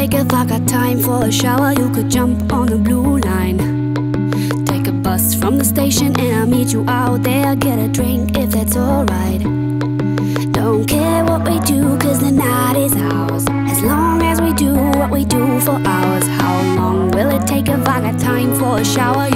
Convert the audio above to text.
take if I got time for a shower? You could jump on the blue line. Take a bus from the station and I'll meet you out there. Get a drink if that's alright. Don't care what we do, cause the night is ours. As long as we do what we do for hours. How long will it take if I got time for a shower?